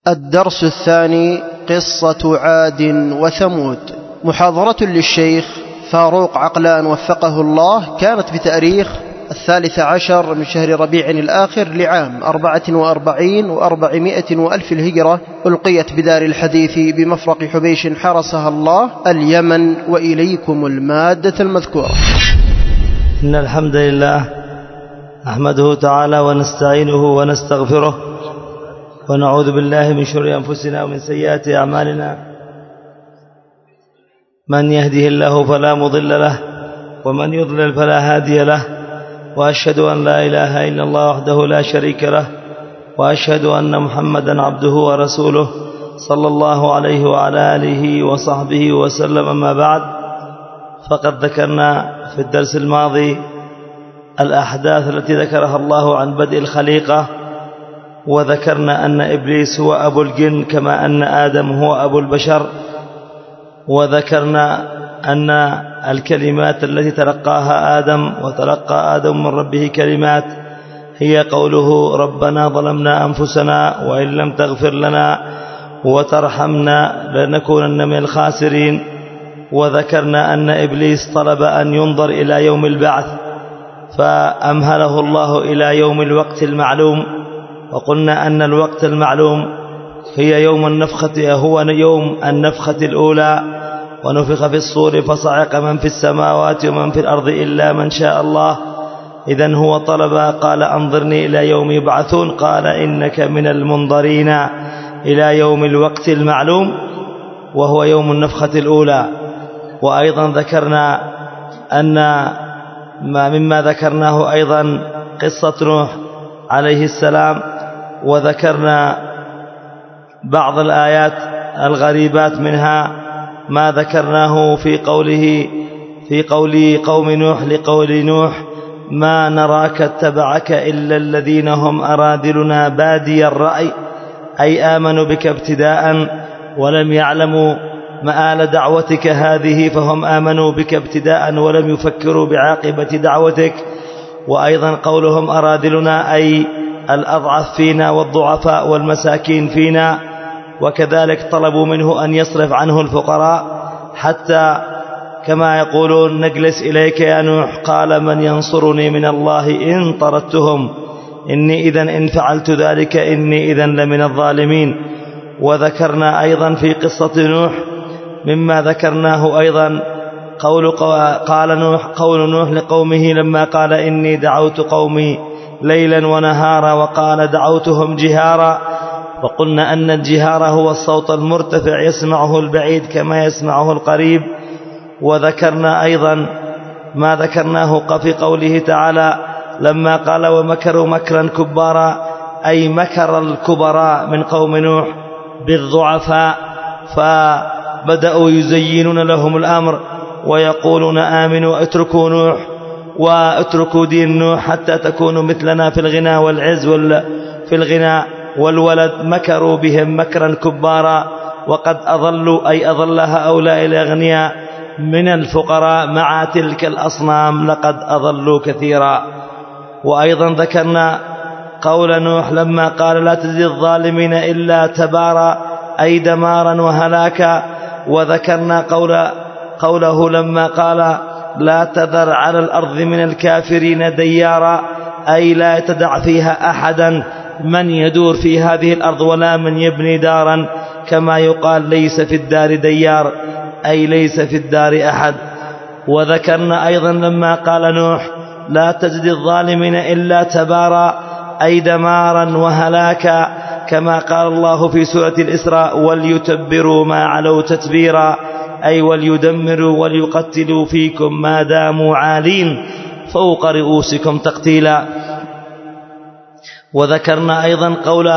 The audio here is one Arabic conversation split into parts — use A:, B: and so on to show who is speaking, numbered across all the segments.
A: الدرس الثاني: قصة عاد وثمود. محاضرة للشيخ فاروق عقلان وفقه الله، كانت بتاريخ 13 من شهر ربيع الآخر لعام 44 و400 وألف الهجرة، ألقيت بدار الحديث بمفرق حبيش حرسها الله اليمن. وإليكم المادة المذكورة.
B: إن الحمد لله نحمده تعالى ونستعينه ونستغفره ونعوذ بالله من شرور أنفسنا ومن سيئات أعمالنا. من يهده الله فلا مضل له ومن يضلل فلا هادي له، وأشهد أن لا إله إلا الله وحده لا شريك له، وأشهد أن محمدا عبده ورسوله صلى الله عليه وعلى آله وصحبه وسلم. أما بعد، فقد ذكرنا في الدرس الماضي الأحداث التي ذكرها الله عن بدء الخليقة، وذكرنا أن إبليس هو أبو الجن كما أن آدم هو أبو البشر، وذكرنا أن الكلمات التي تلقاها آدم وتلقى آدم من ربه كلمات هي قوله: ربنا ظلمنا أنفسنا وإن لم تغفر لنا وترحمنا لنكونن من الخاسرين. وذكرنا أن إبليس طلب أن ينظر إلى يوم البعث فأمهله الله إلى يوم الوقت المعلوم، وقلنا أن الوقت المعلوم هي يوم النفخة، هو يوم النفخة الأولى، ونفخ في الصور فصعق من في السماوات ومن في الأرض إلا من شاء الله. إذن هو طلب، قال: أنظرني إلى يوم يبعثون، قال: إنك من المنظرين إلى يوم الوقت المعلوم، وهو يوم النفخة الأولى. وأيضا ذكرنا أن مما ذكرناه أيضا قصة نوح عليه السلام، وذكرنا بعض الآيات الغريبات، منها ما ذكرناه في قول قوم نوح لقول نوح: ما نراك اتبعك إلا الذين هم أراذلنا بادي الرأي، أي آمنوا بك ابتداء ولم يعلموا مآل دعوتك هذه، فهم آمنوا بك ابتداء ولم يفكروا بعاقبة دعوتك. وأيضا قولهم أراذلنا أي الأضعف فينا والضعفاء والمساكين فينا، وكذلك طلبوا منه أن يصرف عنه الفقراء، حتى كما يقولون: نجلس إليك يا نوح، قال: من ينصرني من الله إن طردتهم، إني إذن إن فعلت ذلك إني إذن لمن الظالمين. وذكرنا أيضا في قصة نوح مما ذكرناه أيضا قول نوح لقومه لما قال: إني دعوت قومي ليلا ونهارا، وقال: دعوتهم جهارا. وقلنا أن الجهار هو الصوت المرتفع يسمعه البعيد كما يسمعه القريب. وذكرنا أيضا ما ذكرناه في قوله تعالى لما قال: ومكروا مكرا كبارا، أي مكر الكبراء من قوم نوح بالضعفاء، فبدأوا يزينون لهم الأمر ويقولون: آمنوا اتركوا نوح واتركوا دين نوح حتى تكونوا مثلنا في الغنى والعز في الغنى والولد. مكروا بهم مكرا كبارا، وقد أضلوا أي أضل هؤلاء الأغنياء من الفقراء مع تلك الأصنام، لقد أضلوا كثيرا. وأيضا ذكرنا قول نوح لما قال: لا تزد الظالمين إلا تبارا، أي دمارا وهلاكا. وذكرنا قوله لما قال: لا تذر على الأرض من الكافرين ديارا، أي لا تدع فيها أحدا من يدور في هذه الأرض ولا من يبني دارا، كما يقال: ليس في الدار ديار، أي ليس في الدار أحد. وذكرنا أيضا لما قال نوح: لا تزد الظالمين إلا تبارا، أي دمارا وهلاكا، كما قال الله في سورة الإسراء: وليتبروا ما علوا تتبيرا، أي وليدمروا وليقتلوا فيكم ما داموا عالين فوق رؤوسكم تقتيلا. وذكرنا أيضا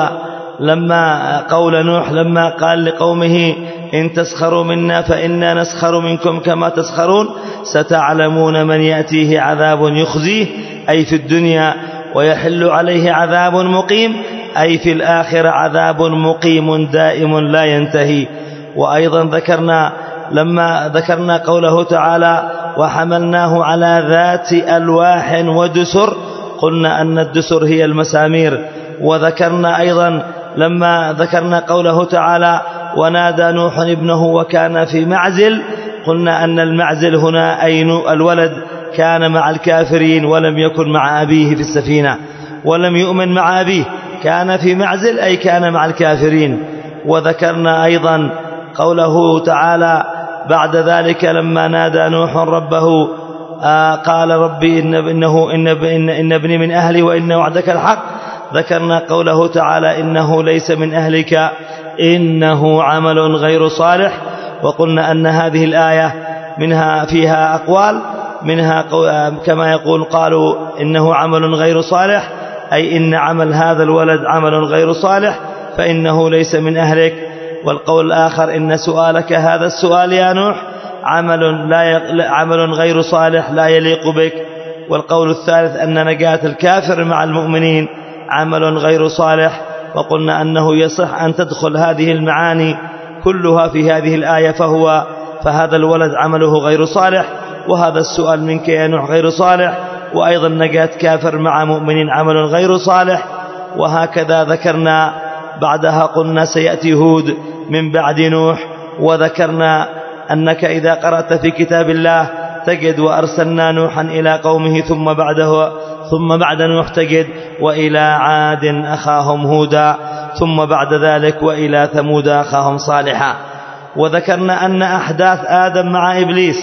B: قول نوح لما قال لقومه: إن تسخروا منا فإنا نسخر منكم كما تسخرون، ستعلمون من يأتيه عذاب يخزيه، أي في الدنيا، ويحل عليه عذاب مقيم، أي في الآخرة عذاب مقيم دائم لا ينتهي. وأيضا لما ذكرنا قوله تعالى: وحملناه على ذات ألواح ودسر، قلنا أن الدسر هي المسامير. وذكرنا أيضا لما ذكرنا قوله تعالى ونادى نوح ابنه وكان في معزل، قلنا أن المعزل هنا أي الولد كان مع الكافرين ولم يكن مع أبيه في السفينة، ولم يؤمن مع أبيه، كان في معزل أي كان مع الكافرين. وذكرنا أيضا قوله تعالى بعد ذلك لما نادى نوح ربه قال ربي إن ابني من أهلي وإن وعدك الحق. ذكرنا قوله تعالى إنه ليس من أهلك إنه عمل غير صالح. وقلنا أن هذه الآية منها فيها أقوال، منها كما يقول قالوا إنه عمل غير صالح أي إن عمل هذا الولد عمل غير صالح فإنه ليس من أهلك. والقول الآخر إن سؤالك هذا السؤال يا نوح عمل غير صالح لا يليق بك. والقول الثالث أن نجاة الكافر مع المؤمنين عمل غير صالح. وقلنا أنه يصح أن تدخل هذه المعاني كلها في هذه الآية، فهذا الولد عمله غير صالح، وهذا السؤال منك يا نوح غير صالح، وأيضا نجاة كافر مع مؤمنين عمل غير صالح. وهكذا ذكرنا بعدها قلنا سيأتي هود من بعد نوح. وذكرنا أنك إذا قرأت في كتاب الله تجد وأرسلنا نوحا إلى قومه ثم بعد نوح تجد وإلى عاد أخاهم هودا، ثم بعد ذلك وإلى ثمود أخاهم صالحا. وذكرنا أن أحداث آدم مع إبليس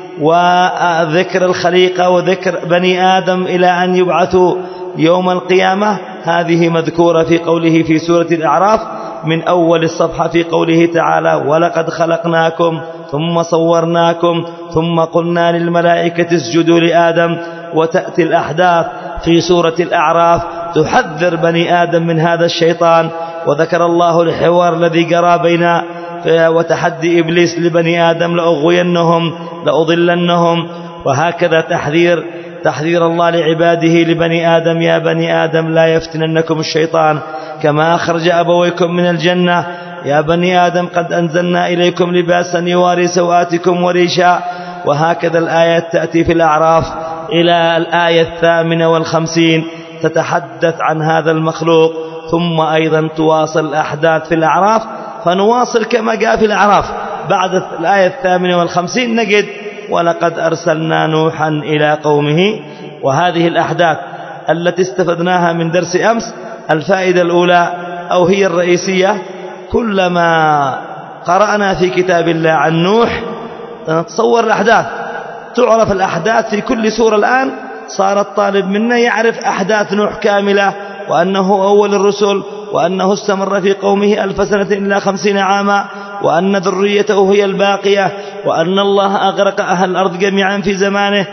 B: وذكر الخليقة وذكر بني آدم إلى أن يبعثوا يوم القيامة هذه مذكورة في قوله في سورة الأعراف من أول الصفحة في قوله تعالى ولقد خلقناكم ثم صورناكم ثم قلنا للملائكة اسجدوا لآدم. وتأتي الأحداث في سورة الأعراف تحذر بني آدم من هذا الشيطان. وذكر الله الحوار الذي جرى بين وتحدي إبليس لبني آدم لأغوينهم لأضلنهم. وهكذا تحذير الله لعباده لبني آدم يا بني آدم لا يفتننكم الشيطان كما أخرج أبويكم من الجنة. يا بني آدم قد أنزلنا إليكم لباسا يواري سوآتكم وريشا. وهكذا الآيات تأتي في الأعراف إلى الآية 58 تتحدث عن هذا المخلوق، ثم أيضا تواصل الأحداث في الأعراف. فنواصل كما جاء في الأعراف بعد الآية 58 نجد ولقد أرسلنا نوحا إلى قومه. وهذه الأحداث التي استفدناها من درس أمس الفائدة الأولى أو هي الرئيسية، كلما قرأنا في كتاب الله عن نوح نتصور الأحداث، تعرف الأحداث في كل سورة. الآن صار الطالب منا يعرف أحداث نوح كاملة، وأنه أول الرسل، وأنه استمر في قومه 1000 سنة إلا 50 عاما، وأن ذريته هي الباقية، وأن الله أغرق أهل الأرض جميعا في زمانه.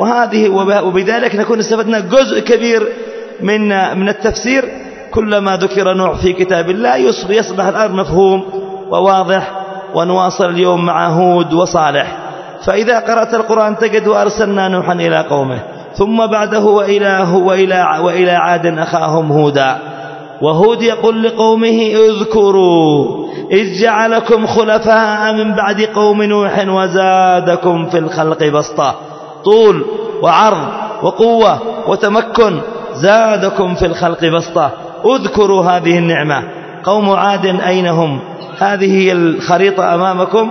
B: وبذلك نكون استفدنا جزء كبير من التفسير. كلما ذكر نوح في كتاب الله يصبح الأمر مفهوم وواضح. ونواصل اليوم مع هود وصالح. فإذا قرأت القرآن تجد وأرسلنا نوحا إلى قومه، ثم بعده وإلى عاد أخاهم هودا. وهود يقول لقومه اذكروا إذ جعلكم خلفاء من بعد قوم نوح وزادكم في الخلق بسطة، طول وعرض وقوة وتمكن، زادكم في الخلق بسطة. اذكروا هذه النعمة. قوم عاد أين هم؟ هذه هي الخريطة أمامكم،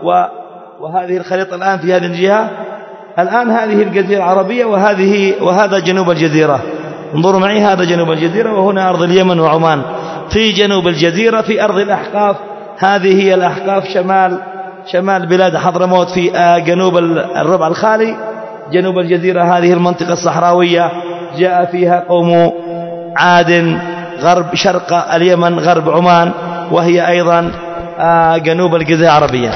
B: وهذه الخريطة الآن في هذه الجهة. الآن هذه الجزيرة العربية وهذا جنوب الجزيرة. انظروا معي، هذا جنوب الجزيرة وهنا أرض اليمن وعمان. في جنوب الجزيرة في أرض الأحقاف، هذه هي الأحقاف شمال بلاد حضرموت في جنوب الربع الخالي. جنوب الجزيرة هذه المنطقة الصحراوية جاء فيها قوم عاد غرب شرق اليمن غرب عمان، وهي أيضا جنوب الجزيرة العربية.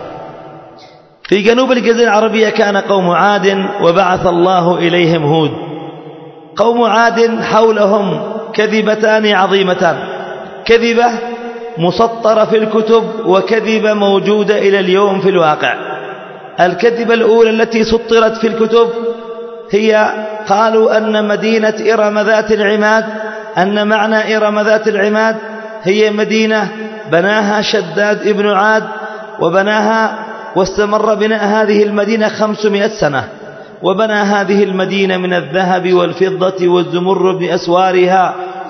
B: في جنوب الجزيرة العربية كان قوم عاد وبعث الله إليهم هود. قوم عاد حولهم كذبتان عظيمتان، كذبة مسطرة في الكتب وكذبة موجودة إلى اليوم في الواقع. الكذبة الأولى التي سطرت في الكتب هي قالوا أن مدينة إرم ذات العماد، أن معنى إرم ذات العماد هي مدينة بناها شداد ابن عاد، وبناها واستمر بناء هذه المدينة 500 سنة، وبنى هذه المدينة من الذهب والفضة والزمرد بأسوارها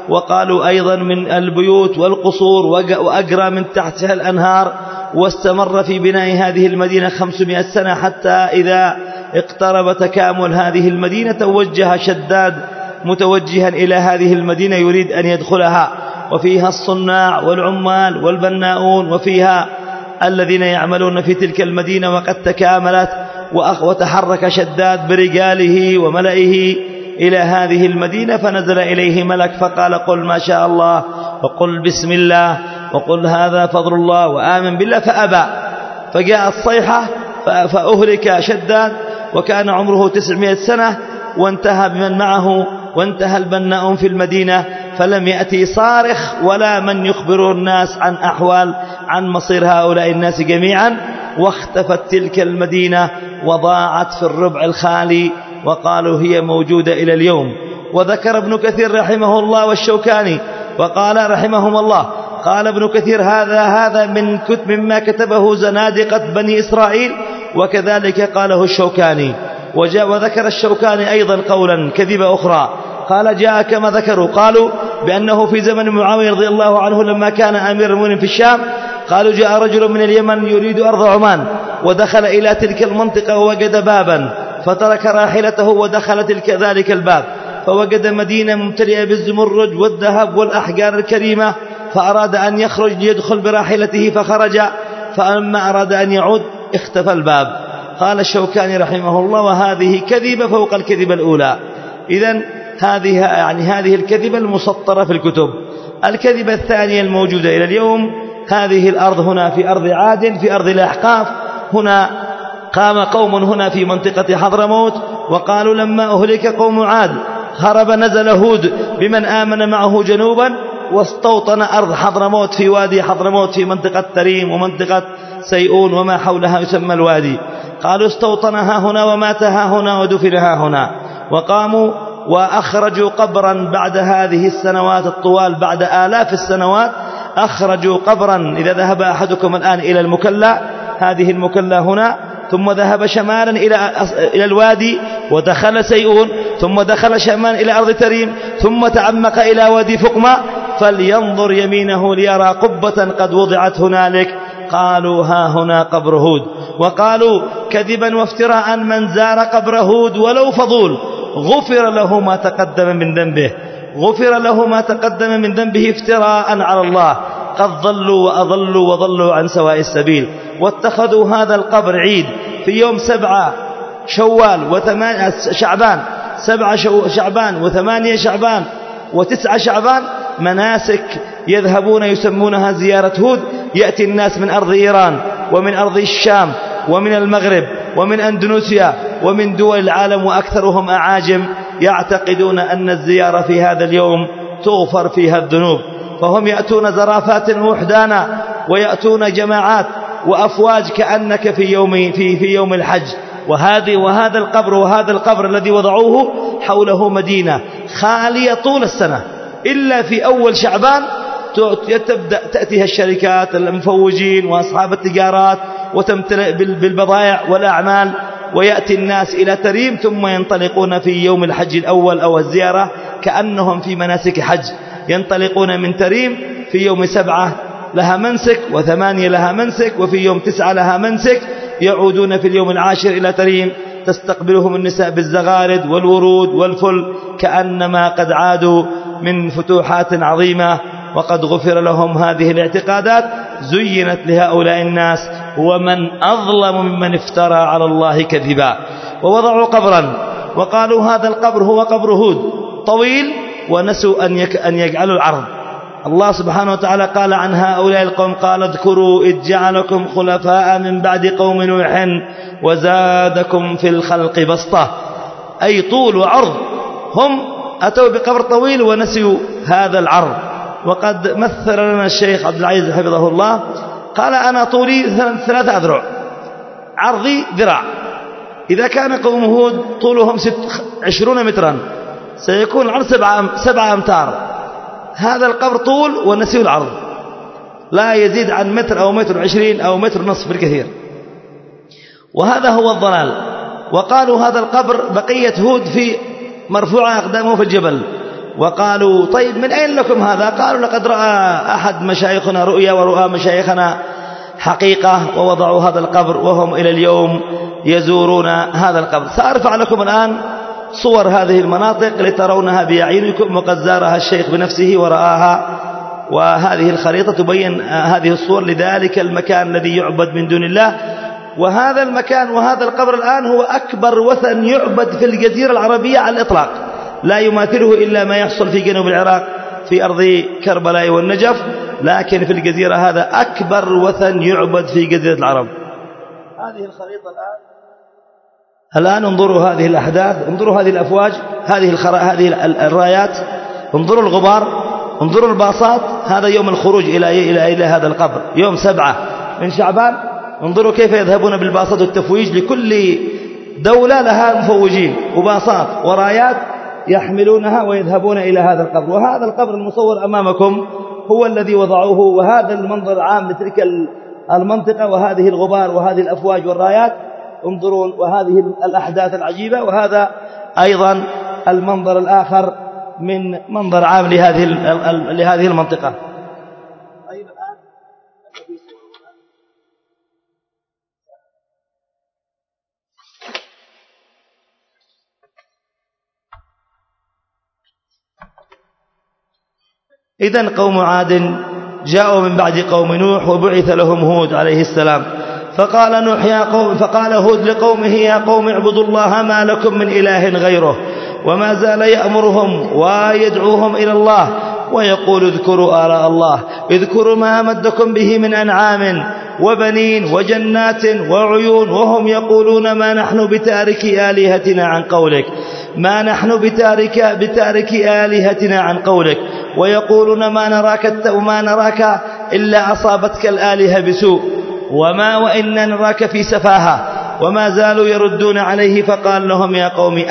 B: وقالوا أيضا من البيوت والقصور، وأجرى من تحتها الأنهار، واستمر في بناء هذه المدينة 500 سنة، حتى إذا اقترب تكامل هذه المدينة توجه شداد متوجها إلى هذه المدينة يريد أن يدخلها، وفيها الصناع والعمال والبناؤون، وفيها الذين يعملون في تلك المدينة، وقد تكاملت. وتحرك شداد برجاله وملئه إلى هذه المدينة، فنزل إليه ملك فقال: قل ما شاء الله، وقل بسم الله، وقل هذا فضل الله، وآمن بالله، فأبى. فجاءت الصيحة فأهلك شداد، وكان عمره 900 سنة، وانتهى بمن معه، وانتهى البناؤون في المدينة، فلم يأتي صارخ ولا من يخبر الناس عن مصير هؤلاء الناس جميعا، واختفت تلك المدينة وضاعت في الربع الخالي، وقالوا هي موجودة إلى اليوم. وذكر ابن كثير رحمه الله والشوكاني وقال رحمهم الله، قال ابن كثير: هذا من مما كتبه زنادقة بني إسرائيل، وكذلك قاله الشوكاني. وذكر الشوكاني أيضا قولا كذبة أخرى، قال: جاء كما ذكروا، قالوا بأنه في زمن معاوية رضي الله عنه لما كان أمير المؤمنين في الشام، قالوا جاء رجل من اليمن يريد أرض عمان، ودخل إلى تلك المنطقة ووجد بابا، فترك راحلته ودخل ذلك الباب، فوجد مدينة ممتلئة بالزمرد والذهب والأحجار الكريمة، فأراد أن يخرج ليدخل براحلته فخرج، فلما أراد أن يعود اختفى الباب. قال الشوكاني رحمه الله: وهذه كذبة فوق الكذبة الأولى. إذن هذه الكذبة المسطرة في الكتب. الكذبة الثانية الموجودة إلى اليوم: هذه الأرض هنا في أرض عاد، في أرض الأحقاف، هنا قام قوم هنا في منطقة حضرموت، وقالوا لما أهلك قوم عاد هرب نزل هود بمن آمن معه جنوبا، واستوطن أرض حضرموت في وادي حضرموت في منطقة تريم ومنطقة سيئون وما حولها يسمى الوادي. قالوا استوطنها هنا وماتها هنا ودفنها هنا. وقاموا وأخرجوا قبرا بعد هذه السنوات الطوال، بعد آلاف السنوات أخرجوا قبرا. إذا ذهب أحدكم الآن إلى المكلا، هذه المكلا هنا، ثم ذهب شمالا إلى الوادي ودخل سيئون، ثم دخل شمالا إلى أرض تريم، ثم تعمق إلى وادي فقمة، فلينظر يمينه ليرى قبة قد وضعت هنالك، قالوا ها هنا قبر هود. وقالوا كذبا وافتراء: من زار قبر هود ولو فضول غفر له ما تقدم من ذنبه، غفر له ما تقدم من ذنبه افتراء على الله، قد ضلوا وأضلوا وضلوا عن سواء السبيل. واتخذوا هذا القبر عيد في يوم 7 شوال شعبان، 7 شعبان و8 شعبان و9 شعبان، مناسك يذهبون يسمونها زيارة هود. يأتي الناس من أرض إيران ومن أرض الشام ومن المغرب ومن أندونيسيا ومن دول العالم، وأكثرهم أعاجم، يعتقدون أن الزيارة في هذا اليوم تغفر فيها الذنوب، فهم يأتون زرافات وحدانا، ويأتون جماعات وأفواج كأنك في يوم الحج. وهذا القبر الذي وضعوه حوله مدينة خالية طول السنة، إلا في أول شعبان تبدأ تأتيها الشركات، المفوجين وأصحاب التجارات، وتمتلئ بالبضائع والأعمال، ويأتي الناس إلى تريم، ثم ينطلقون في يوم الحج الأول أو الزيارة كأنهم في مناسك حج، ينطلقون من تريم في يوم 7 لها منسك، و8 لها منسك، وفي يوم 9 لها منسك، يعودون في اليوم 10 إلى تريم، تستقبلهم النساء بالزغارد والورود والفل، كأنما قد عادوا من فتوحات عظيمة، وقد غفر لهم هذه الاعتقادات. زينت لهؤلاء الناس، ومن أظلم ممن افترى على الله كذبا. ووضعوا قبرا وقالوا هذا القبر هو قبر هود طويل، ونسوا أن يجعلوا العرض. الله سبحانه وتعالى قال عن هؤلاء القوم: قال اذكروا إذ جعلكم خلفاء من بعد قوم نوح وزادكم في الخلق بسطة، أي طول وعرض. هم أتوا بقبر طويل ونسوا هذا العرض. وقد مثل لنا الشيخ عبد العزيز حفظه الله، قال: أنا طولي 3 أذرع، عرضي ذراع. إذا كان قوم هود طولهم 20 مترا، سيكون العرض 7 أمتار. هذا القبر طول ونسيوا العرض، لا يزيد عن متر أو متر 20 أو متر نصف بالكثير. وهذا هو الضلال. وقالوا هذا القبر بقية هود في مرفوعة أقدامه في الجبل، وقالوا طيب من أين لكم هذا؟ قالوا لقد رأى أحد مشايخنا رؤيا ورؤى مشايخنا حقيقة ووضعوا هذا القبر وهم إلى اليوم يزورون هذا القبر. سأرفع لكم الآن صور هذه المناطق لترونها بأعينكم، وقد زارها الشيخ بنفسه ورآها، وهذه الخريطة تبين هذه الصور لذلك المكان الذي يعبد من دون الله. وهذا المكان وهذا القبر الآن هو أكبر وثن يعبد في الجزيرة العربية على الإطلاق، لا يماثله إلا ما يحصل في جنوب العراق في أرض كربلاء والنجف، لكن في الجزيرة هذا أكبر وثن يعبد في جزيرة العرب. هذه الخريطة الآن انظروا هذه الأحداث، انظروا هذه الأفواج، هذه الرايات، انظروا الغبار، انظروا الباصات. هذا يوم الخروج إلى هذا القبر يوم 7 من شعبان. انظروا كيف يذهبون بالباصات والتفويج، لكل دولة لها مفوجين وباصات ورايات يحملونها ويذهبون إلى هذا القبر. وهذا القبر المصور أمامكم هو الذي وضعوه، وهذا المنظر العام لتلك المنطقة، وهذه الغبار وهذه الأفواج والرايات، انظرون، وهذه الأحداث العجيبة. وهذا أيضا المنظر الآخر من منظر عام لهذه المنطقة. إذن قوم عاد جاءوا من بعد قوم نوح وبعث لهم هود عليه السلام، فقال هود لقومه يا قوم اعبدوا الله ما لكم من إله غيره، وما زال يأمرهم ويدعوهم إلى الله ويقول اذكروا آلاء الله، اذكروا ما أمدكم به من أنعام وبنين وجنات وعيون، وهم يقولون ما نحن بتارك آلهتنا عن قولك، ما نحن بتارك آلهتنا عن قولك، ويقولون ما نراك إلا أصابتك الآلهة بسوء، وإن نراك في سفاهة، وما زالوا يردون عليه. فقال لهم يا قوم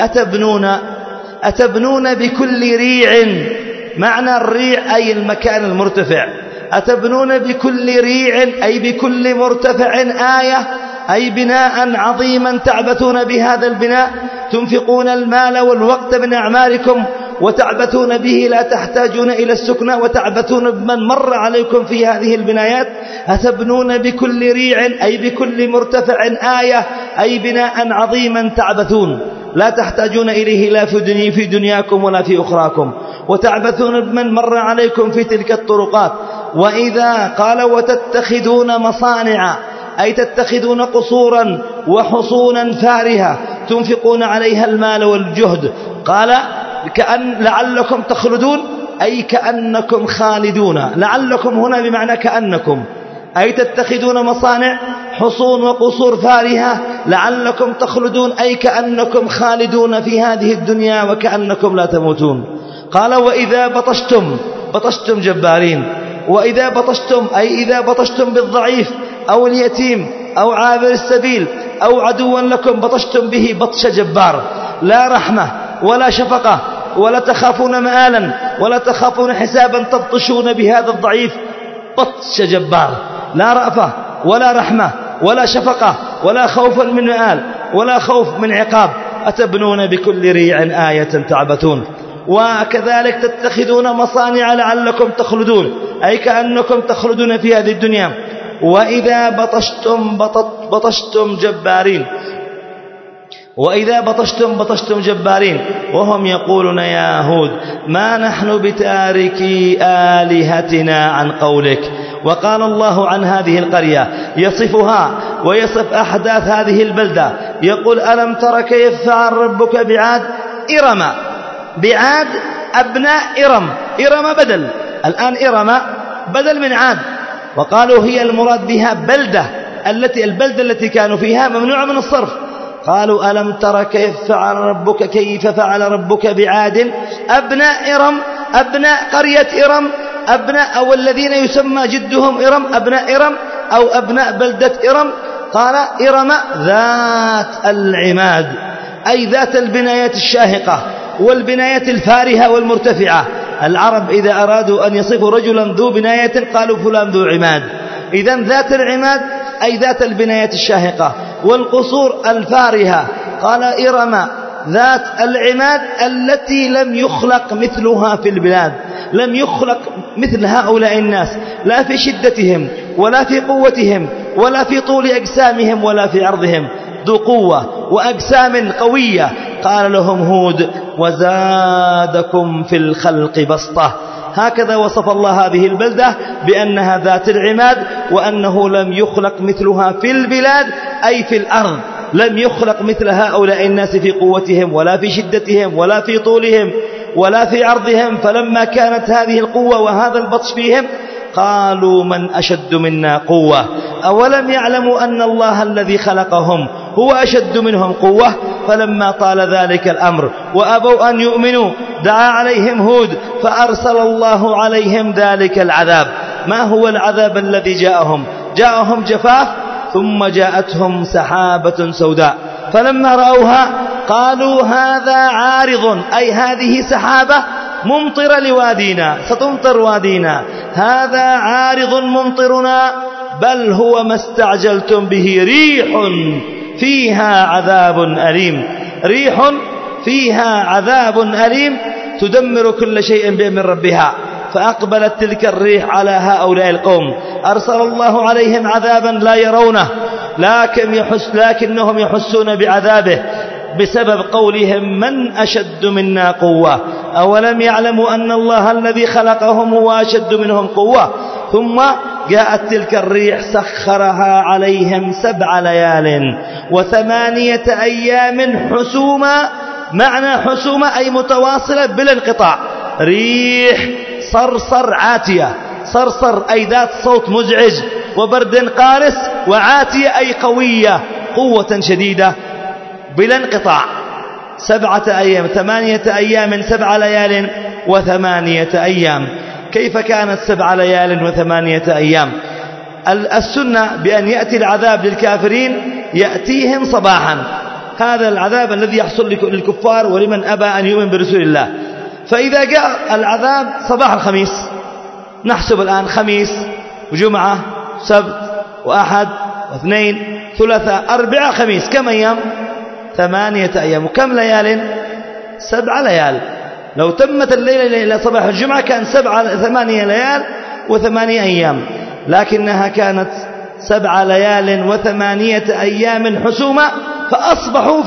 B: أتبنون بكل ريع، معنى الريع أي المكان المرتفع، أتبنون بكل ريع أي بكل مرتفع آية، أي بناء عظيما تعبثون بهذا البناء، تنفقون المال والوقت من أعمالكم وتعبثون به لا تحتاجون إلى السكنة، وتعبثون بمن مر عليكم في هذه البنايات. أتبنون بكل ريع أي بكل مرتفع آية، أي بناء عظيما تعبثون لا تحتاجون إليه لا في دنياكم ولا في أخراكم، وتعبثون بمن مر عليكم في تلك الطرقات. وإذا قال وتتخذون مصانع أي تتخذون قصورا وحصونا فارهة تنفقون عليها المال والجهد. قال لعلكم تخلدون أي كأنكم خالدون، لعلكم هنا بمعنى كأنكم، أي تتخذون مصانع حصون وقصور فارهة لعلكم تخلدون أي كأنكم خالدون في هذه الدنيا وكأنكم لا تموتون. قال وإذا بطشتم جبارين، وإذا بطشتم أي إذا بطشتم بالضعيف أو اليتيم أو عابر السبيل أو عدوا لكم بطشتم به بطش جبار، لا رحمة ولا شفقة ولا تخافون مآلا ولا تخافون حسابا، تبطشون بهذا الضعيف بطش جبار، لا رأفة ولا رحمة ولا شفقة ولا خوف من مآل ولا خوف من عقاب. أتبنون بكل ريع آية تعبثون. وكذلك تتخذون مصانع لعلكم تخلدون أي كأنكم تخلدون في هذه الدنيا. وإذا بطشتم جبارين، وإذا بطشتم جبارين، وهم يقولون يا هود ما نحن بتاركي آلهتنا عن قولك. وقال الله عن هذه القرية يصفها ويصف أحداث هذه البلدة، يقول ألم تر كيف فعل ربك بعاد إرم، بعاد أبناء إرم بدل، الآن إرم بدل من عاد، وقالوا هي المراد بها البلدة التي كانوا فيها ممنوع من الصرف. قالوا ألم تر كيف فعل ربك بعاد أبناء إرم، أبناء قرية إرم، أبناء أو الذين يسمى جدهم إرم أبناء إرم أو أبناء بلدة إرم. قال إرم ذات العماد أي ذات البنايات الشاهقة والبنايات الفارهة والمرتفعة. العرب إذا أرادوا أن يصفوا رجلا ذو بناية قالوا فلان ذو عماد. إذن ذات العماد أي ذات البنايات الشاهقة والقصور الفارهة. قال إرم ذات العماد التي لم يخلق مثلها في البلاد، لم يخلق مثل هؤلاء الناس، لا في شدتهم ولا في قوتهم ولا في طول أجسامهم ولا في عرضهم، ذو قوة وأجسام قوية. قال لهم هود: وزادكم في الخلق بسطة. هكذا وصف الله هذه البلدة بأنها ذات العماد، وأنه لم يخلق مثلها في البلاد أي في الأرض، لم يخلق مثل هؤلاء الناس في قوتهم ولا في شدتهم ولا في طولهم ولا في عرضهم. فلما كانت هذه القوة وهذا البطش فيهم قالوا: من أشد منا قوة؟ أولم يعلموا أن الله الذي خلقهم هو أشد منهم قوة؟ فلما طال ذلك الأمر وأبوا أن يؤمنوا دعا عليهم هود فأرسل الله عليهم ذلك العذاب. ما هو العذاب الذي جاءهم؟ جاءهم جفاف، ثم جاءتهم سحابة سوداء، فلما رأوها قالوا: هذا عارض، أي هذه سحابة ممطر لوادينا، ستمطر وادينا، هذا عارض ممطرنا، بل هو ما استعجلتم به، ريح فيها عذاب أليم، ريح فيها عذاب أليم تدمر كل شيء بأمر ربها. فأقبلت تلك الريح على هؤلاء القوم، أرسل الله عليهم عذابا لا يرونه، لكنهم يحسون بعذابه بسبب قولهم: من أشد منا قوة؟ أولم يعلموا أن الله الذي خلقهم هو أشد منهم قوة. ثم جاءت تلك الريح سخرها عليهم 7 ليال و8 أيام حسوما. معنى حسوما أي متواصلة بلا انقطاع. ريح صرصر عاتية، صرصر أي ذات صوت مزعج، وبرد قارس، وعاتية أي قوية، قوة شديدة بلا انقطاع. 7 أيام، 8 أيام، 7 ليال و8 أيام. كيف كانت 7 ليال و8 أيام؟ السنة بأن يأتي العذاب للكافرين يأتيهم صباحا، هذا العذاب الذي يحصل للكفار ولمن أبى أن يؤمن برسول الله. فإذا جاء العذاب صباح الخميس، نحسب الآن خميس وجمعة سبت وأحد واثنين ثلاثاء أربعة خميس، كم أيام؟ 8 أيام. وكم ليال؟ 7 ليال. لو تمت الليلة إلى صباح الجمعة كان 8 ليال و8 أيام، لكنها كانت 7 ليال و8 أيام حسومة. فأصبحوا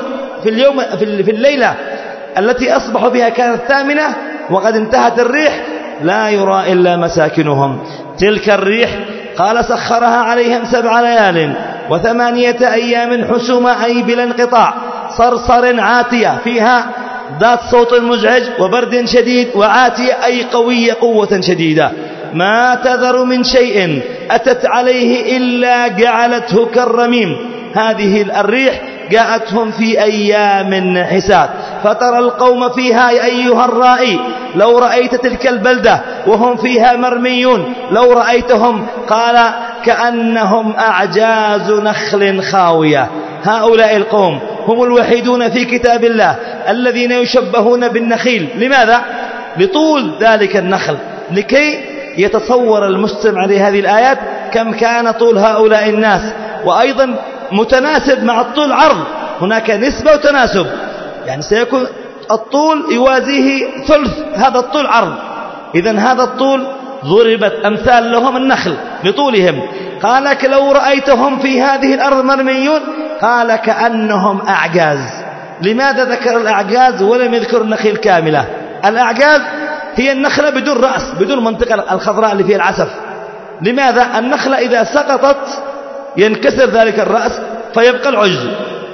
B: في الليلة التي أصبحوا بها كانت 8 وقد انتهت الريح، لا يرى إلا مساكنهم. تلك الريح قال سخرها عليهم 7 ليال و8 أيام حسومة أي بلا انقطاع، صرصر عاتية، فيها ذات صوت مزعج وبرد شديد، وعاتية أي قوية قوة شديدة. ما تذر من شيء أتت عليه إلا جعلته كالرميم. هذه الريح جاءتهم في أيام حسات، فترى القوم فيها أيها الرائي، لو رأيت تلك البلدة وهم فيها مرميون، لو رأيتهم قال كأنهم أعجاز نخل خاوية. هؤلاء القوم هم الوحيدون في كتاب الله الذين يشبهون بالنخيل. لماذا؟ لطول ذلك النخل، لكي يتصور المستمع لهذه الآيات كم كان طول هؤلاء الناس، وأيضا متناسب مع الطول عرض، هناك نسبة وتناسب، يعني سيكون الطول يوازيه ثلث هذا الطول عرض. إذن هذا الطول ضربت أمثال لهم النخل لطولهم. قال لك لو رأيتهم في هذه الأرض مرميون قال كأنهم أعجاز. لماذا ذكر الأعجاز ولم يذكر النخيل كاملة؟ الأعجاز هي النخلة بدون رأس، بدون منطقة الخضراء اللي فيها العسف. لماذا؟ النخلة إذا سقطت ينكسر ذلك الرأس فيبقى العجز.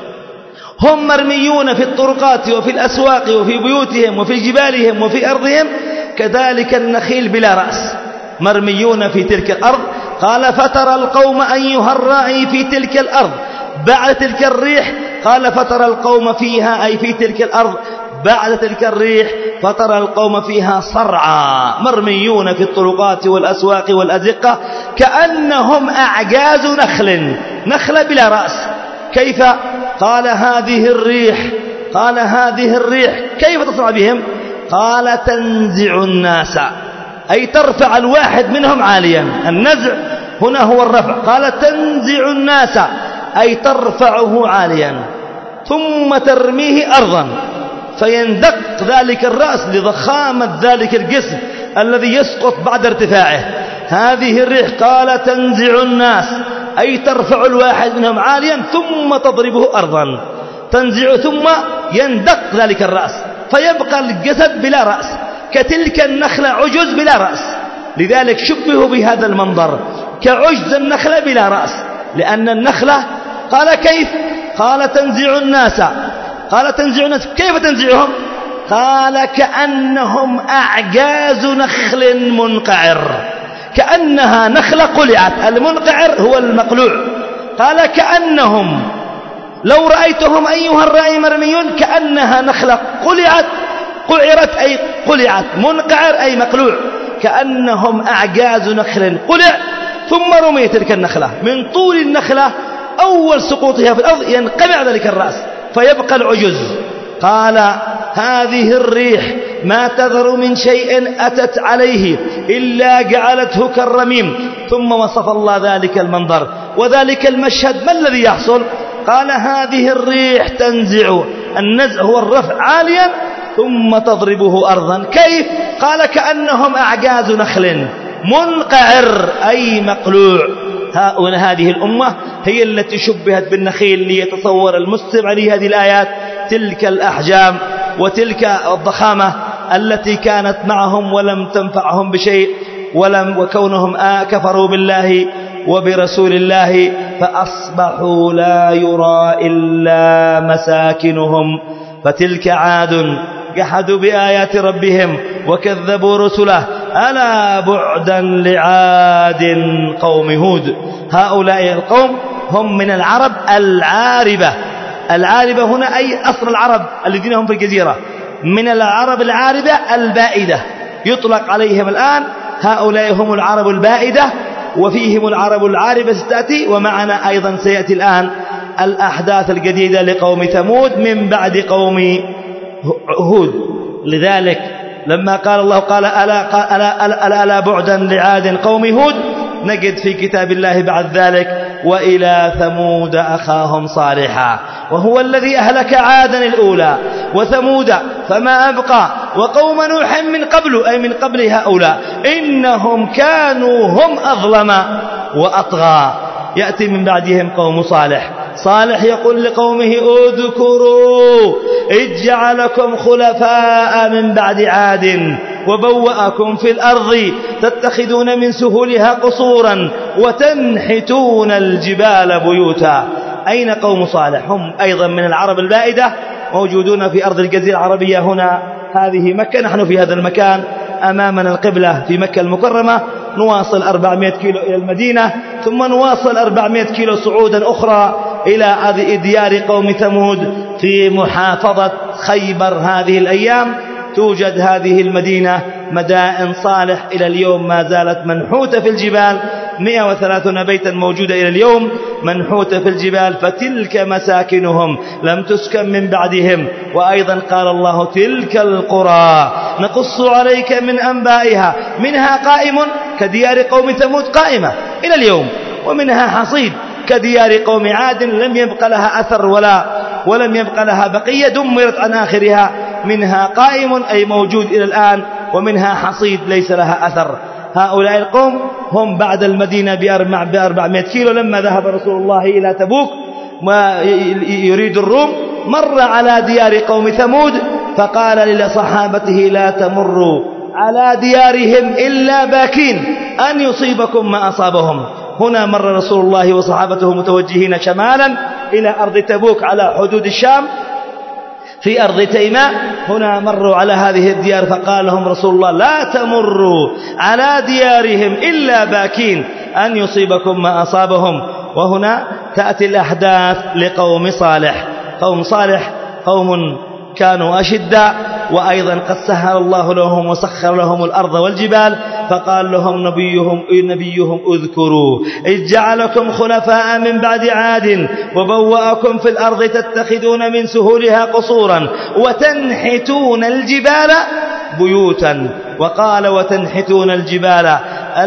B: هم مرميون في الطرقات وفي الأسواق وفي بيوتهم وفي جبالهم وفي أرضهم، كذلك النخيل بلا رأس، مرميون في تلك الأرض. قال فترى القوم أيها الراعي في تلك الأرض بعد تلك الريح، قال فترى القوم فيها أي في تلك الأرض بعد تلك الريح، فترى القوم فيها صرعى، مرميون في الطرقات والأسواق والأزقة كأنهم أعجاز نخلة بلا رأس. كيف؟ قال هذه الريح كيف تصنع بهم؟ قال تنزع الناس، أي ترفع الواحد منهم عاليا. النزع هنا هو الرفع. قال تنزع الناس أي ترفعه عاليا. ثم ترميه أرضا فيندق ذلك الرأس لضخامة ذلك الجسم الذي يسقط بعد ارتفاعه. هذه الريح قال تنزع الناس أي ترفع الواحد منهم عاليا ثم تضربه أرضا، تنزع ثم يندق ذلك الرأس فيبقى الجسد بلا رأس، كتلك النخلة عجز بلا رأس. لذلك شبهوا بهذا المنظر كعجز النخلة بلا رأس، لأن النخلة قال كيف؟ قال تنزع الناس. قال تنزع الناس كيف تنزعهم؟ قال كأنهم أعجاز نخل منقعر، كأنها نخلة قلعت، المنقعر هو المقلوع. قال كأنهم لو رأيتهم أيها الرأي مرميون كأنها نخلة قلعت، قعرت أي قلعت، منقعر أي مقلوع، كأنهم أعجاز نخل قلع ثم رمي تلك النخلة. من طول النخلة أول سقوطها في الأرض ينقمع ذلك الرأس فيبقى العجز. قال هذه الريح ما تذر من شيء أتت عليه إلا جعلته كالرميم. ثم وصف الله ذلك المنظر وذلك المشهد. ما الذي يحصل؟ قال هذه الريح تنزع، النزع هو الرفع عاليا ثم تضربه أرضا. كيف؟ قال كأنهم أعجاز نخل منقعر أي مقلوع. هذه الأمة هي التي شبهت بالنخيل ليتصور المسلم عليه هذه الآيات تلك الأحجام وتلك الضخامة التي كانت معهم ولم تنفعهم بشيء، وكونهم كفروا بالله وبرسول الله فأصبحوا لا يرى إلا مساكنهم. فتلك عاد جحدوا بآيات ربهم وكذبوا رسله ألا بعدا لعاد قوم هود. هؤلاء القوم هم من العرب العاربة. العاربة هنا أي أصل العرب الذين هم في الجزيرة، من العرب العاربة البائدة يطلق عليهم الآن. هؤلاء هم العرب البائدة وفيهم العرب العاربة ستأتي، ومعنا أيضا سيأتي الآن الأحداث الجديدة لقوم ثمود من بعد قوم هود. لذلك لما قال الله قال ألا بعدا لعاد قوم هود، نجد في كتاب الله بعد ذلك وإلى ثمود أخاهم صالحا وهو الذي أهلك عادا الأولى وثمود فما أبقى وقوم نوح من قبل أي من قبل هؤلاء إنهم كانوا هم أظلم وأطغى. يأتي من بعدهم قوم صالح. صالح يقول لقومه اذكروا إذ جعلكم خلفاء من بعد عاد وبوأكم في الأرض تتخذون من سهولها قصورا وتنحتون الجبال بيوتا. أين قوم صالح؟ هم أيضا من العرب البائدة موجودون في أرض الجزيرة العربية هنا. هذه مكة، نحن في هذا المكان أمامنا القبلة في مكة المكرمة. نواصل 400 كيلو إلى المدينة ثم نواصل 400 كيلو صعودا أخرى إلى ديار قوم ثمود في محافظة خيبر. هذه الأيام توجد هذه المدينة مدائن صالح إلى اليوم ما زالت منحوتة في الجبال، 130 بيتا موجودة إلى اليوم منحوتة في الجبال. فتلك مساكنهم لم تسكن من بعدهم. وأيضا قال الله تلك القرى نقص عليك من أنبائها منها قائم كديار قوم ثمود قائمة إلى اليوم، ومنها حصيد كديار قوم عاد لم يبق لها أثر ولم يبق لها بقية، دمرت عن آخرها. منها قائم أي موجود إلى الآن، ومنها حصيد ليس لها أثر. هؤلاء القوم هم بعد المدينة ب400 كيلو. لما ذهب رسول الله إلى تبوك ويريد الروم مر على ديار قوم ثمود فقال لصحابته لا تمروا على ديارهم إلا باكين أن يصيبكم ما أصابهم. هنا مر رسول الله وصحابته متوجهين شمالا إلى أرض تبوك على حدود الشام في أرض تيماء. هنا مروا على هذه الديار فقال لهم رسول الله لا تمروا على ديارهم إلا باكين أن يصيبكم ما أصابهم. وهنا تأتي الأحداث لقوم صالح. قوم صالح قوم كانوا أشداء، وأيضا قد سهل الله لهم وسخر لهم الأرض والجبال. فقال لهم نبيهم اذكروا إذ جعلكم خلفاء من بعد عاد وبوأكم في الأرض تتخذون من سهولها قصورا وتنحتون الجبال بيوتا. وقال وتنحتون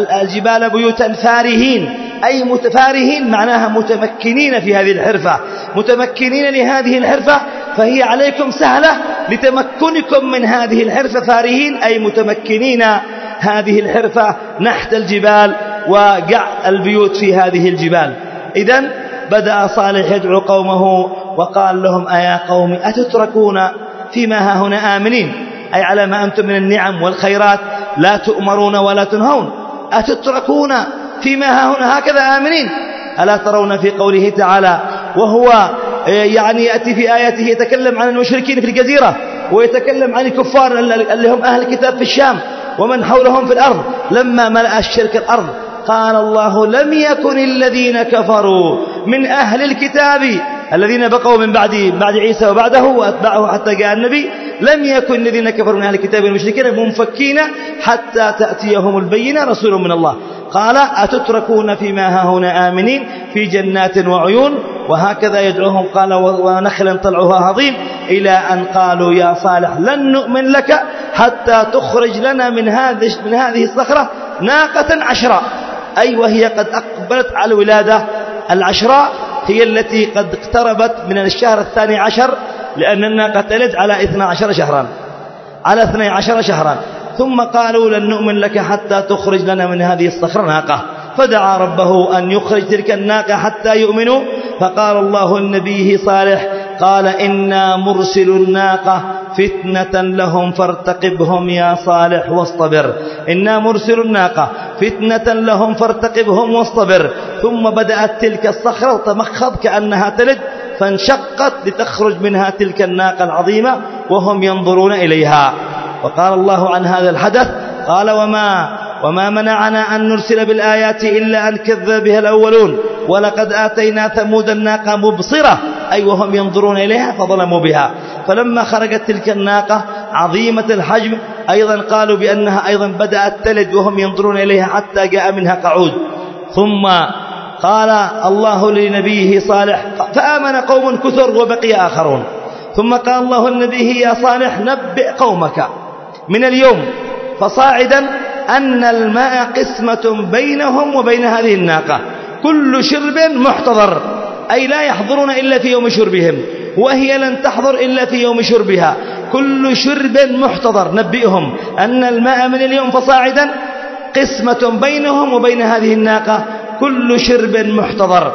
B: الجبال بيوتا فارهين أي متفارهين، معناها متمكنين في هذه الحرفة، متمكنين لهذه الحرفة فهي عليكم سهلة لتمكنكم من هذه الحرفة فارهين، أي متمكنين هذه الحرفة نحت الجبال وقع البيوت في هذه الجبال. إذن بدأ صالح يدعو قومه وقال لهم: أيا قوم أتتركون فيما هاهنا آمنين، أي على ما أنتم من النعم والخيرات لا تؤمرون ولا تنهون، أتتركون فيما هاهنا هكذا آمنين؟ ألا ترون في قوله تعالى وهو يأتي في آياته يتكلم عن المشركين في الجزيرة ويتكلم عن الكفار اللي هم أهل الكتاب في الشام ومن حولهم في الأرض لما ملأ الشرك الأرض، قال الله: لم يكن الذين كفروا من أهل الكتاب الذين بقوا من بعد عيسى وبعده وأتبعه حتى جاء النبي، لم يكن الذين كفروا من أهل الكتاب والمشركين منفكين حتى تأتيهم البينة رسول من الله. قال: أتتركون فيما هاهنا آمنين في جنات وعيون، وهكذا يدعوهم. قال: ونخل طلعها هضيم، إلى أن قالوا: يا صالح لن نؤمن لك حتى تخرج لنا من هذه الصخرة ناقة عشراء، أي وهي قد أقبلت على الولادة. العشراء هي التي قد اقتربت من الشهر 12، لأن الناقة تلد على 12 شهرا. ثم قالوا: لن نؤمن لك حتى تخرج لنا من هذه الصخرة ناقة، فدعا ربه أن يخرج تلك الناقة حتى يؤمنوا. فقال الله لنبيه صالح: قال: إنا مرسل الناقة فتنة لهم فارتقبهم يا صالح واصطبر. إنا مرسل الناقة فتنة لهم فارتقبهم واصطبر. ثم بدأت تلك الصخرة وتمخض كأنها تلد، فانشقت لتخرج منها تلك الناقة العظيمة وهم ينظرون إليها. وقال الله عن هذا الحدث: قال: وما منعنا أن نرسل بالآيات إلا أن كذب بها الأولون، ولقد آتينا ثمود الناقة مبصرة، أي وهم ينظرون إليها فظلموا بها. فلما خرجت تلك الناقة عظيمة الحجم أيضا قالوا بأنها أيضا بدأت تلد وهم ينظرون إليها حتى جاء منها قعود. ثم قال الله لنبيه صالح: فآمن قوم كثر وبقي آخرون. ثم قال الله لنبيه: يا صالح نبئ قومك من اليوم فصاعدا أن الماء قسمة بينهم وبين هذه الناقة، كل شرب محتضر، أي لا يحضرون إلا في يوم شربهم، وهي لن تحضر إلا في يوم شربها، كل شرب محتضر. نبئهم أن الماء من اليوم فصاعدا قسمة بينهم وبين هذه الناقة، كل شرب محتضر.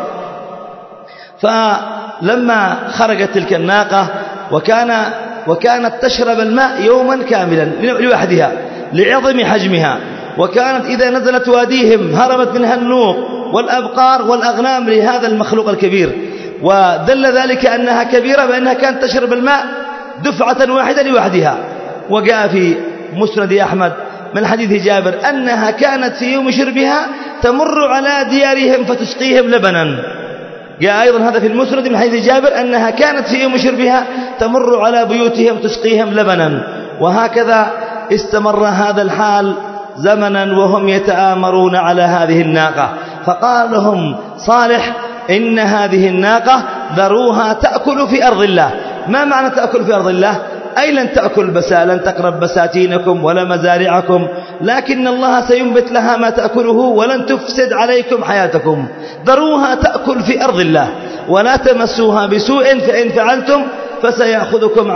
B: فلما خرجت تلك الناقة وكانت تشرب الماء يوما كاملا لوحدها لعظم حجمها، وكانت إذا نزلت واديهم هرمت منها النوق والأبقار والأغنام لهذا المخلوق الكبير. ودل ذلك أنها كبيرة بأنها كانت تشرب الماء دفعة واحدة لوحدها. وجاء في مسند أحمد من حديث جابر أنها كانت في يوم شربها تمر على ديارهم فتسقيهم لبنا. جاء أيضا هذا في المسند من حديث جابر أنها كانت في يوم شربها تمر على بيوتهم تسقيهم لبنا. وهكذا استمر هذا الحال زمنا وهم يتآمرون على هذه الناقة. فقال لهم صالح: إن هذه الناقة ذروها تأكل في أرض الله. ما معنى تأكل في أرض الله؟ أي لن لن تقرب بساتينكم ولا مزارعكم، لكن الله سينبت لها ما تأكله ولن تفسد عليكم حياتكم. ذروها تأكل في أرض الله ولا تمسوها بسوء، فإن فعلتم فسيأخذكم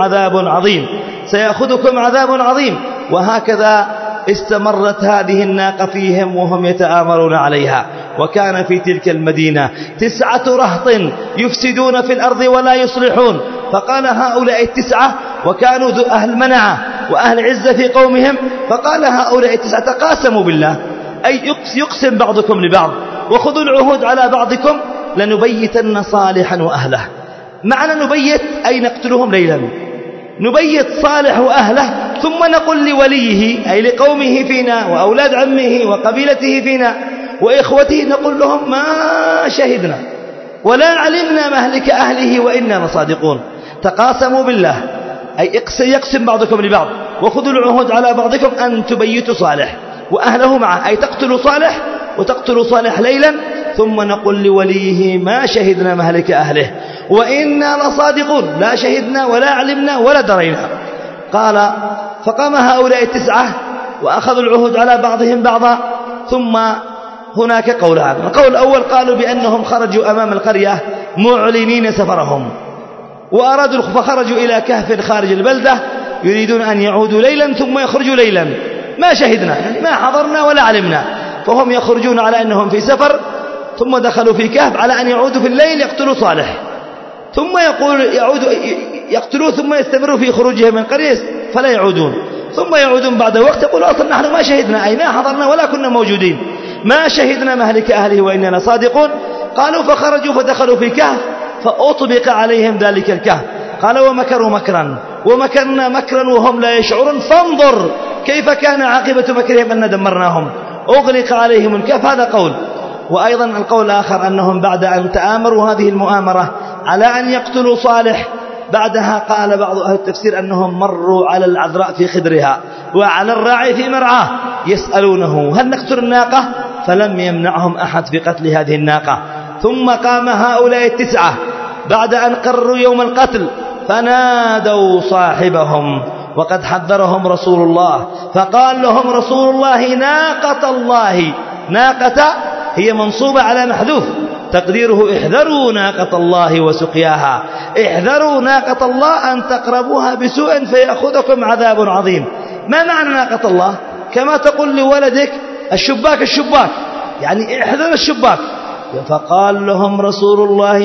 B: عذاب عظيم. وهكذا استمرت هذه الناقة فيهم وهم يتآمرون عليها. وكان في تلك المدينة 9 رهط يفسدون في الأرض ولا يصلحون. فقال هؤلاء 9 وكانوا ذو أهل منعة وأهل عزة في قومهم، فقال هؤلاء 9 تقاسموا بالله، أي يقسم بعضكم لبعض: وخذوا العهود على بعضكم لنبيتن صالحا وأهله. معنى نبيت أي نقتلهم ليلا، نبيت صالح وأهله ثم نقول لوليه أي لقومه فينا وأولاد عمه وقبيلته فينا وإخوته، نقول لهم: ما شهدنا ولا علمنا مهلك أهله وإنا لصادقون. تقاسموا بالله أي يقسم بعضكم لبعض، وخذوا العهود على بعضكم أن تبيتوا صالح وأهله معه، أي تقتلوا صالح وتقتلوا صالح ليلا، ثم نقول لوليه: ما شهدنا مهلك أهله وإنا لصادقون، لا شهدنا ولا علمنا ولا درينا. قال: فقام هؤلاء 9 وأخذوا العهود على بعضهم بعضا. ثم هناك قولان: القول الأول قالوا بأنهم خرجوا أمام القرية معلنين سفرهم وأرادوا فخرجوا إلى كهف خارج البلدة يريدون أن يعودوا ليلا ثم يخرجوا ليلا. ما شهدنا يعني ما حضرنا ولا علمنا، فهم يخرجون على أنهم في سفر ثم دخلوا في كهف على أن يعودوا في الليل يقتلوا صالح، ثم يقتلوه ثم يستمروا في خروجهم من قرية فلا يعودون، ثم يعودون بعد وقت يقولوا أصلا نحن ما شهدنا أي ما حضرنا ولا كنا موجودين، ما شهدنا مهلك أهله وإننا صادقون. قالوا فخرجوا فدخلوا في كهف فأطبق عليهم ذلك الكهف. قال ومكروا مكرا ومكرنا مكرا وهم لا يشعرون فانظر كيف كان عاقبة مكرهم أن دمرناهم أغلق عليهم الكهف. هذا قول. وأيضا القول الآخر أنهم بعد أن تآمروا هذه المؤامرة على أن يقتلوا صالح بعدها قال بعض أهل التفسير أنهم مروا على العذراء في خدرها وعلى الراعي في مرعاه يسألونه هل نقتل الناقة، فلم يمنعهم أحد في قتل هذه الناقة. ثم قام هؤلاء التسعة بعد أن قرروا يوم القتل فنادوا صاحبهم وقد حذرهم رسول الله، فقال لهم رسول الله ناقة الله. ناقة هي منصوبة على محذوف تقديره احذروا ناقة الله وسقياها، احذروا ناقة الله أن تقربوها بسوء فيأخذكم عذاب عظيم. ما معنى ناقة الله؟ كما تقول لولدك الشباك الشباك، يعني احذر الشباك. فقال لهم رسول الله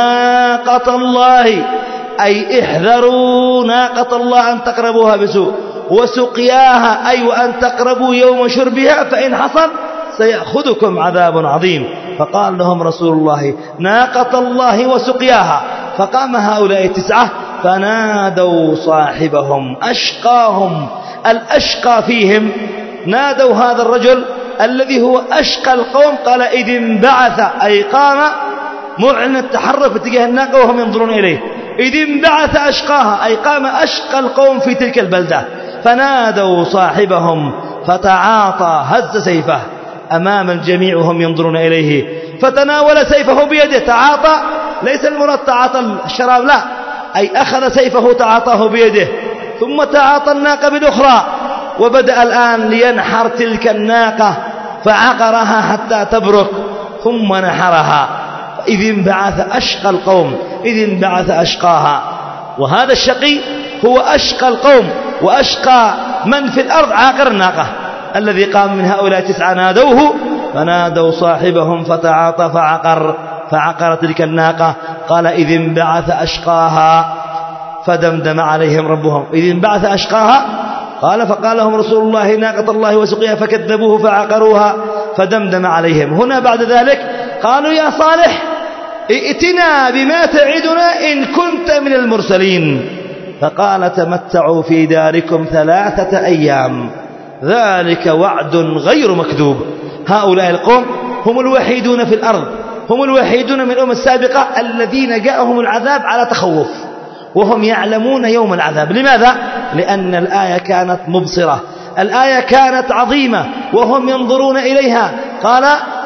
B: ناقة الله أي احذروا ناقة الله أن تقربوها بسوء، وسقياها أي وأن تقربوا يوم شربها فإن حصل سيأخذكم عذاب عظيم. فقال لهم رسول الله ناقة الله وسقياها. فقام هؤلاء التسعة فنادوا صاحبهم أشقاهم الأشقى فيهم، نادوا هذا الرجل الذي هو أشقى القوم. قال إذ انبعث أي قام معلن التحرك باتجاه الناقة وهم ينظرون إليه. إذ انبعث أشقاها أي قام أشقى القوم في تلك البلدة. فنادوا صاحبهم فتعاطى هز سيفه أمام الجميع وهم ينظرون إليه، فتناول سيفه بيده. تعاطى ليس المراد تعاطى الشراب لا، أي أخذ سيفه تعاطاه بيده، ثم تعاطى الناقة بالأخرى وبدأ الآن لينحر تلك الناقة فعقرها حتى تبرك ثم نحرها. إذ انبعث أشقى القوم إذ انبعث أشقاها. وهذا الشقي هو أشقى القوم وأشقى من في الأرض عاقر الناقة الذي قام من هؤلاء تسعة نادوه فنادوا صاحبهم فتعاطى فعقر تلك الناقة. قال إذ انبعث أشقاها فدمدم عليهم ربهم. إذ انبعث أشقاها قال فقال لهم رسول الله ناقة الله وسقيها فكذبوه فعقروها فدمدم عليهم. هنا بعد ذلك قالوا يا صالح ائتنا بما تعدنا إن كنت من المرسلين. فقال تمتعوا في داركم 3 أيام ذلك وعد غير مكذوب. هؤلاء القوم هم الوحيدون في الأرض، هم الوحيدون من الأمم السابقة الذين جاءهم العذاب على تخوف وهم يعلمون يوم العذاب. لماذا؟ لأن الآية كانت مبصرة، الآية كانت عظيمة وهم ينظرون إليها. قال